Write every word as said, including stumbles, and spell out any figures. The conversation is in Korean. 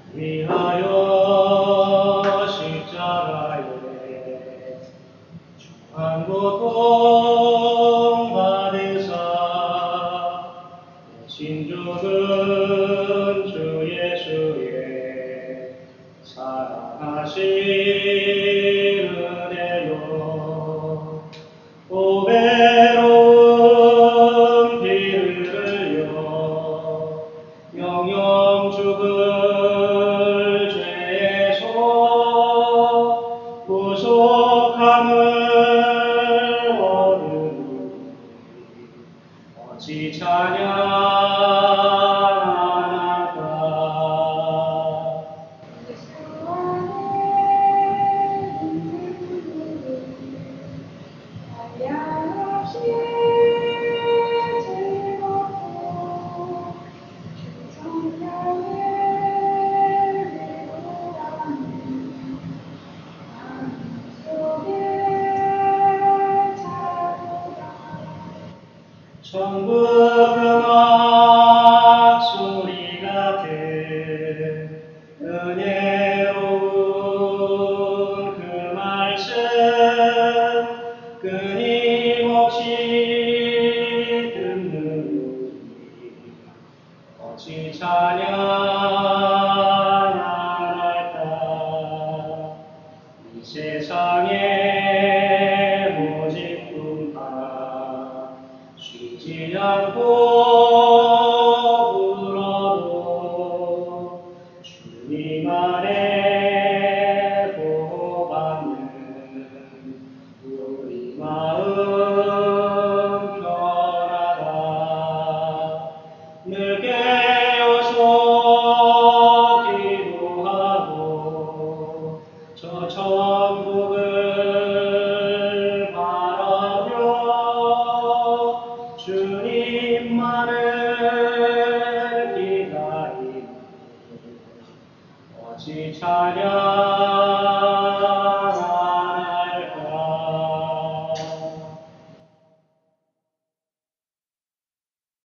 위하여 십자가에 중한 고통 받으사 대신 죽은 주 예수의 사랑하시는데요. 오 외로운 피를 흘려 영영 죽을 죄에서 구속함을 얻으니 어찌 찬양하나까. 천국 음악 소리 같은 은혜로운 그 말씀 끊임없이 듣는 우리 어찌 찬양할까. 이 세상에 오직 꿈과 쉬지 않고 불러도 주님 안에 보호받는 우리 마음 편하다. 늘 깨어서 기도하고 저 천국을 바라며 주님만을 기다리며 어찌 찬양